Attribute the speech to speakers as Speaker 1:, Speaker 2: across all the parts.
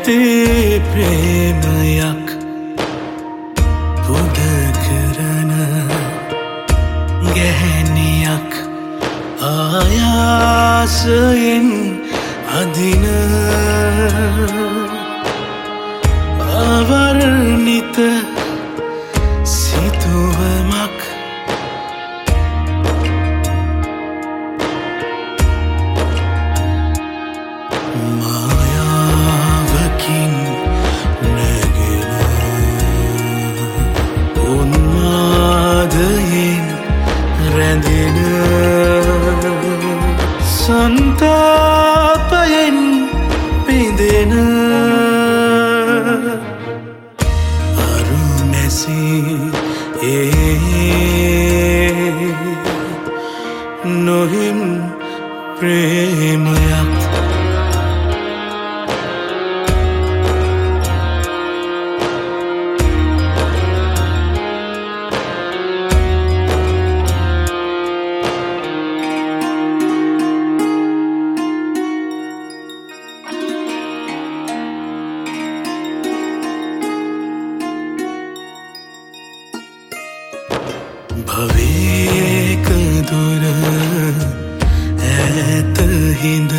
Speaker 1: නැති ප්‍රේමයක් පුද කරන ගැහැණියක් ආයාසයෙන් අදින අවර්ණිත සිතුවමක් මායාවකින් නැගෙන උන්මාදයෙන් රැඳෙන සන්තාපයෙන් පිඳෙන අරුමැසි නොහිම් ප්‍රේමයක් භවයක දුර ඈත හිඳ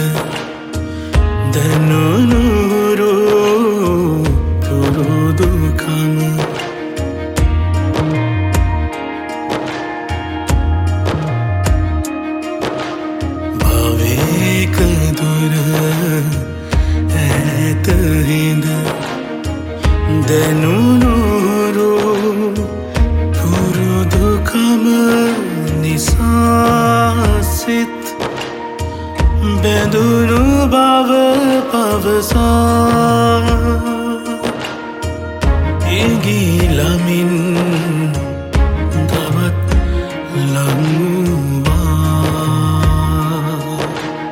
Speaker 1: දනුනුරු පුරුදුකම භවයක දුර ඈත හිඳ දනුනුරු පුරුදුකම නිසාසිත බැඳුණු බව පවසා ඉගිලමින් තවත් ලංවුවා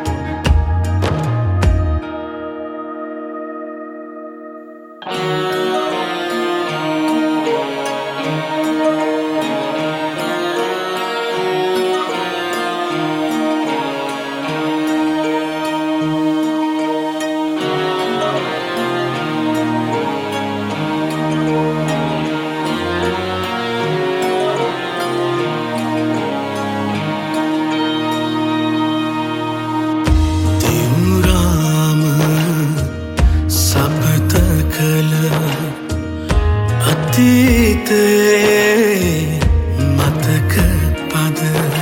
Speaker 1: අතීතයේ මතක පද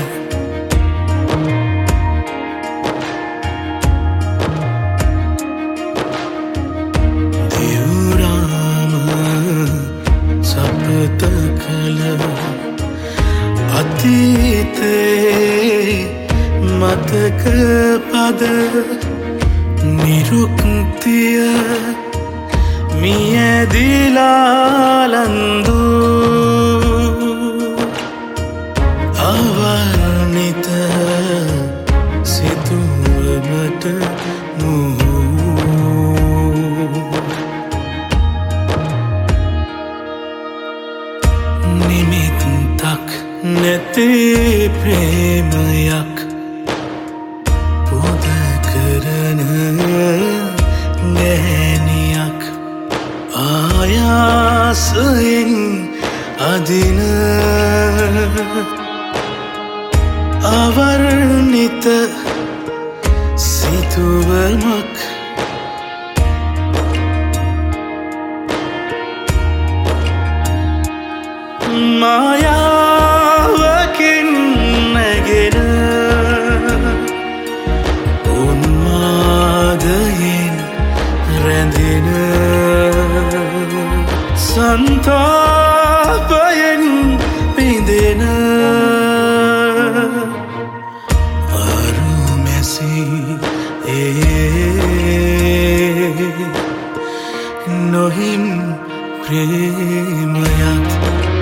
Speaker 1: දිවුරාම සපත කළ අතීතයේ මතක පද නිරුක්තිය මියදිලාලන්දු අවර්ණිත සිතුවමට නිමිත්තක් නැති ප්‍රේමයක් පුද කරන ගැහැණියක් ආයාසයෙන් අදින අවර්ණිත සිතුවමක් මායාවකින් නැගෙන උන්මාදයෙන් රැඳෙන සන්තාපයෙන් පිඳෙන අරුමැසි නොහිම් ප්‍රේමයක්